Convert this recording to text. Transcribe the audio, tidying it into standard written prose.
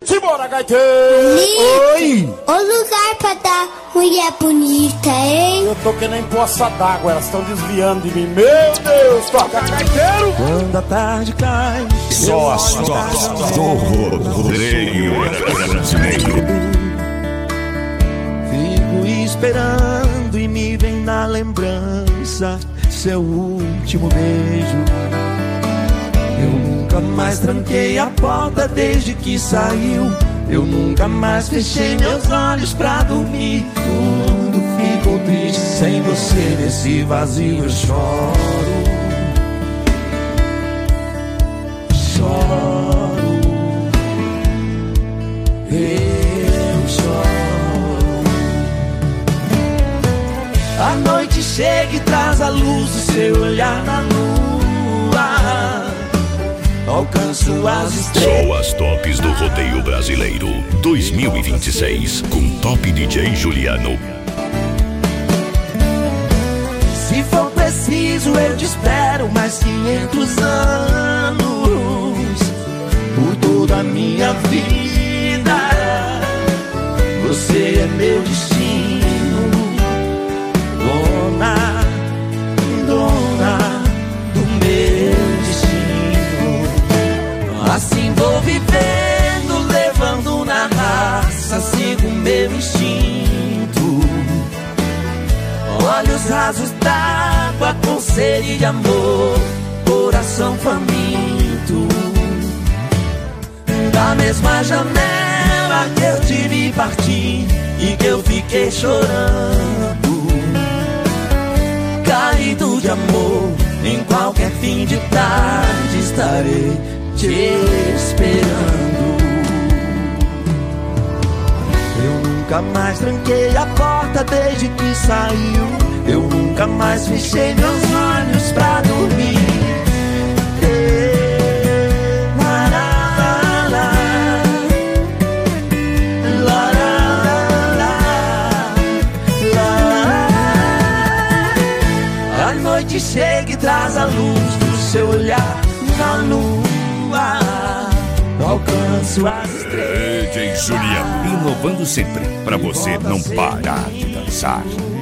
Simbora, gaiteiro! Oi! O lugar pra dar mulher bonita, hein? Eu tô que nem poça d'água, elas estão desviando de mim. Meu Deus, toca, gaiteiro! Quando a tarde cai, só as toques do rodeio brasileiro. Fico esperando e me vem na lembrança seu último beijo. Eu nunca mais tranquei a porta desde que saiu. Eu nunca mais fechei meus olhos pra dormir. Tudo ficou triste sem você. Nesse vazio eu choro. Choro. Eu choro. A noite chega e traz à luz o seu olhar na lua. Alcanço as estrelas. Só as tops do rodeio brasileiro 2026 com Top DJ Juliano. Se for preciso eu te espero mais 500 anos. Por toda a minha vida você é meu destino. Dona, dona do meu destino. Assim vou vivendo, levando na raça, sigo meu instinto. Olhos rasos d'água com sede de amor, coração faminto. Da mesma janela que eu te vi partir e que eu fiquei chorando. Caído de amor, em qualquer fim de tarde estarei te esperando. Eu nunca mais tranquei a porta desde que saiu. Eu nunca mais fechei meus olhos pra dormir. A noite chega e traz a luz do seu olhar na lua. Alcanço as estrelas. DJ Juliano, inovando sempre pra você não parar de dançar.